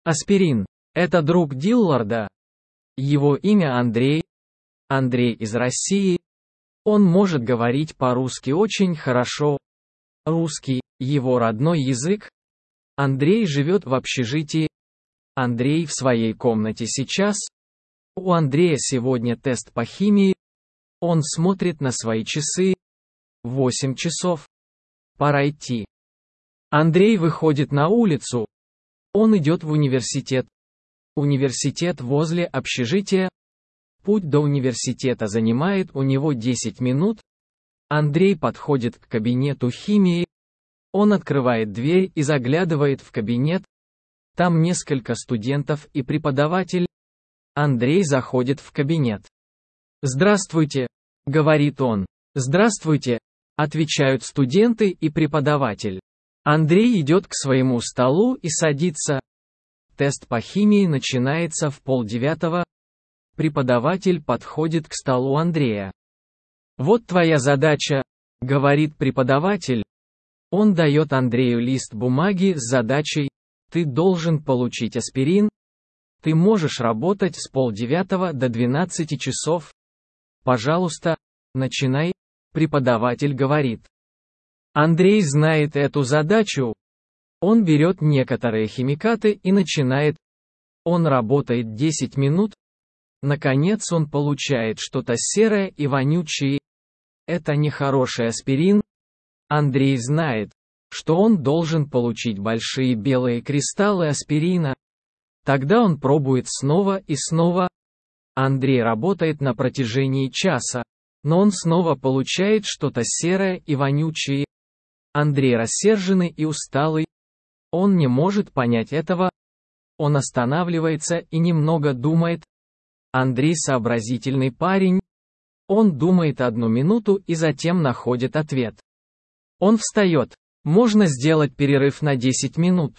Аспирин. Это друг Дилларда. Его имя Андрей. Андрей из России. Он может говорить по-русски очень хорошо. Русский – его родной язык. Андрей живет в общежитии. Андрей в своей комнате сейчас. У Андрея сегодня тест по химии. Он смотрит на свои часы. 8 часов. Пора идти. Андрей выходит на улицу. Он идет в университет. Университет возле общежития. Путь до университета занимает у него 10 минут. Андрей подходит к кабинету химии. Он открывает дверь и заглядывает в кабинет. Там несколько студентов и преподаватель. Андрей заходит в кабинет. «Здравствуйте», — говорит он. «Здравствуйте», — отвечают студенты и преподаватель. Андрей идет к своему столу и садится. Тест по химии начинается в 8:30. Преподаватель подходит к столу Андрея. «Вот твоя задача», — говорит преподаватель. Он дает Андрею лист бумаги с задачей: «Ты должен получить аспирин. Ты можешь работать с 8:30 до 12 часов. Пожалуйста, начинай», — преподаватель говорит. Андрей знает эту задачу. Он берет некоторые химикаты и начинает. Он работает 10 минут. Наконец он получает что-то серое и вонючее. Это нехороший аспирин. Андрей знает, что он должен получить большие белые кристаллы аспирина. Тогда он пробует снова и снова. Андрей работает на протяжении часа, но он снова получает что-то серое и вонючее. Андрей рассерженный и усталый. Он не может понять этого. Он останавливается и немного думает. Андрей сообразительный парень. Он думает 1 минуту и затем находит ответ. Он встает. «Можно сделать перерыв на 10 минут?»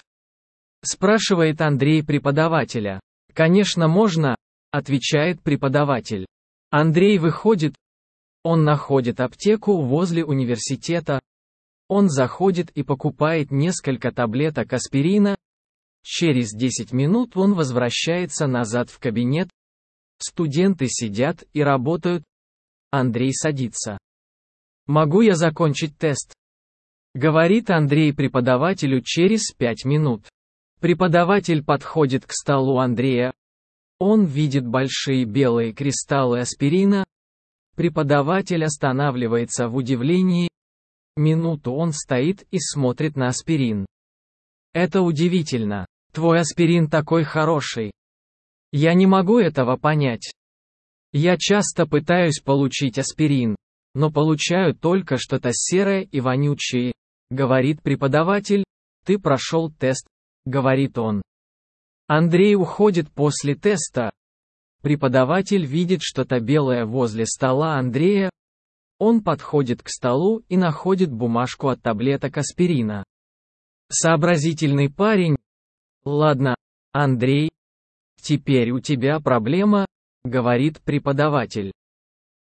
Спрашивает Андрей преподавателя. «Конечно можно», — отвечает преподаватель. Андрей выходит. Он находит аптеку возле университета. Он заходит и покупает несколько таблеток аспирина. Через 10 минут он возвращается назад в кабинет. Студенты сидят и работают. Андрей садится. «Могу я закончить тест?» — говорит Андрей преподавателю через 5 минут. Преподаватель подходит к столу Андрея. Он видит большие белые кристаллы аспирина. Преподаватель останавливается в удивлении. Минуту он стоит и смотрит на аспирин. «Это удивительно. Твой аспирин такой хороший. Я не могу этого понять. Я часто пытаюсь получить аспирин, но получаю только что-то серое и вонючее», — говорит преподаватель. «Ты прошел тест», — говорит он. Андрей уходит после теста. Преподаватель видит что-то белое возле стола Андрея. Он подходит к столу и находит бумажку от таблеток аспирина. Сообразительный парень. «Ладно, Андрей. Теперь у тебя проблема», — говорит преподаватель.